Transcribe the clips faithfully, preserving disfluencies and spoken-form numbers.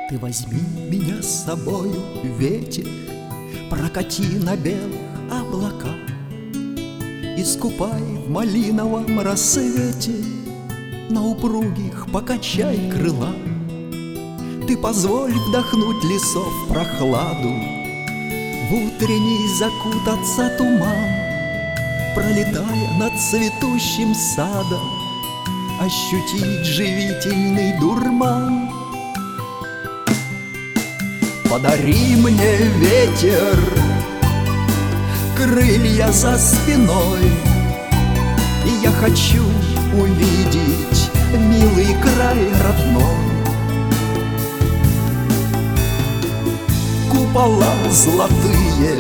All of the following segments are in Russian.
Ты возьми меня с собою, ветер, прокати на белых облаках, искупай в малиновом рассвете, на упругих покачай крыла. Ты позволь вдохнуть лесов прохладу, в утренний закутаться туман, пролетая над цветущим садом, ощутить живительный дурман. Подари мне, ветер, крылья за спиной, и я хочу увидеть милый край родной. Купола золотые,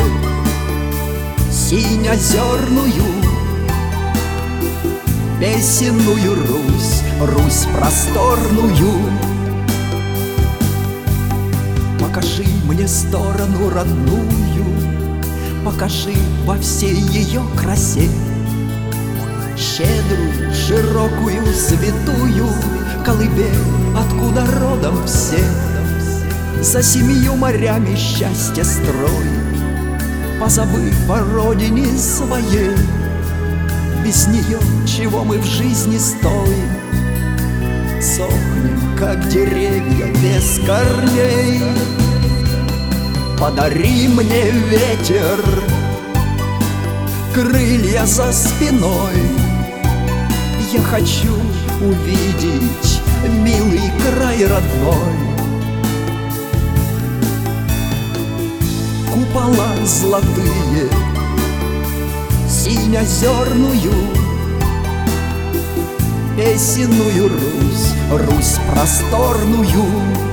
синь-озерную, песенную Русь, Русь просторную. Покажи мне сторону родную, покажи во всей ее красе, щедрую, широкую, святую колыбель, откуда родом все. За семью морями счастье строим, позабыв о родине своей. Без нее чего мы в жизни стоим? Сохнем, как деревья без корней. Подари мне, ветер, крылья за спиной, я хочу увидеть милый край родной. Купола золотые, синь-озерную, песенную Русь, Русь просторную.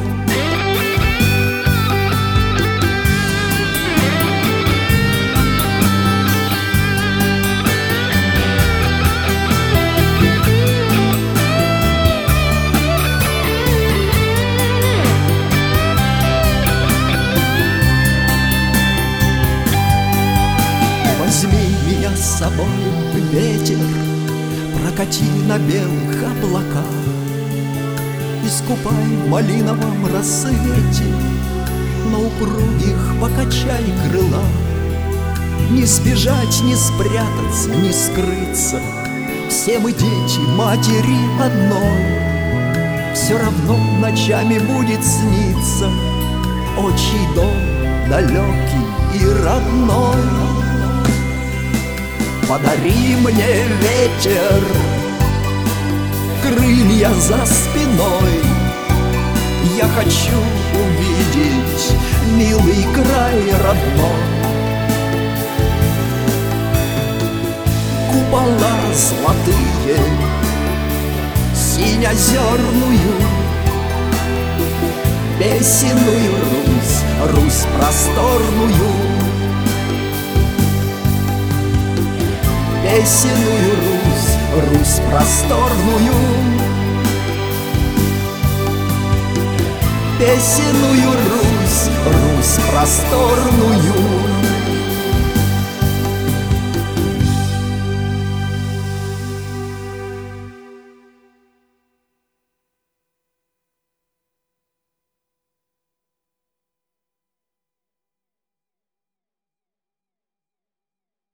Возьми меня с собой, ветер, прокати на белых облаках, искупай в малиновом рассвете, на упругих покачай крыла. Не сбежать, не спрятаться, не скрыться, все мы дети матери одной. Все равно ночами будет сниться отчий дом далекий и родной. Подари мне, ветер, крылья за спиной, я хочу увидеть милый край родной. Купола золотые, синь-озерную, песенную Русь, Русь просторную. Песенную Русь, Русь просторную, песенную Русь, Русь просторную.